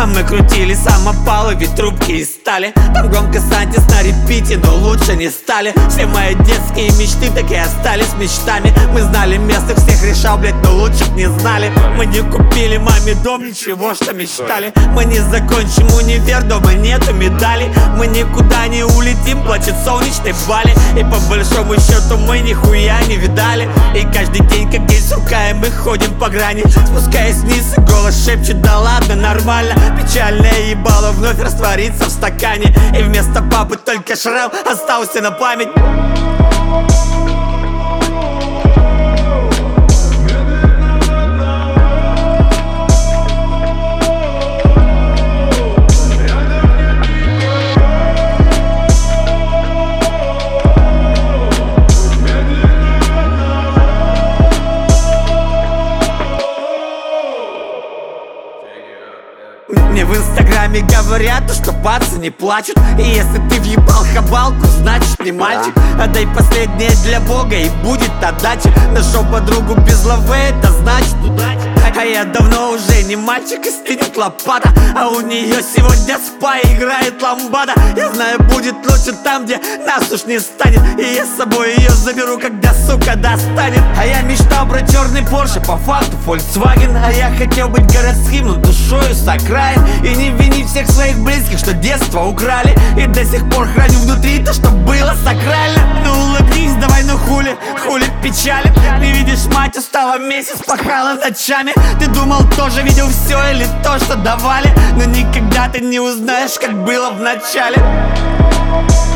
А мы крутили самопалы, ведь трубки из стали. Там громко Сантис на репите, но лучше не стали. Все мои детские мечты так и остались мечтами. Мы знали место, всех решал, блять, но лучше не знали. Мы не купили маме дом, ничего, что мечтали. Мы не закончим универ, дома нету медалей. Мы никуда не улетим, плачет солнечный Бали. И по большому счету мы нихуя не видали. И каждый день как день сурка, и мы ходим по грани. Спускаясь вниз, и голос шепчет: да ладно, нормально. Печальное ебало вновь растворится в стакане. И вместо папы только шрам остался на память. Мне в инстаграме говорят, что пацы не плачут. И если ты въебал хабалку, значит не мальчик. Отдай последнее для Бога, и будет отдача. Нашел подругу без лавы, это значит удача. А я давно уже не мальчик, и стынет лопата. А у нее сегодня спа, играет ламбада. Я знаю, будет лучше там, где нас уж не станет. И я с собой ее заберу, когда, сука, достанет. А я мечтал про черный Порше, по факту Volkswagen. А я хотел быть городским, но душою с окраин. И не винить всех своих близких, что детство украли. И до сих пор храню внутри то, что было сакрально. Ну улыбнись, давай, ну хули печали. Не видишь, мать устала, месяц пахала ночами. Ты думал, тоже видел все или то, что давали. Но никогда ты не узнаешь, как было в начале.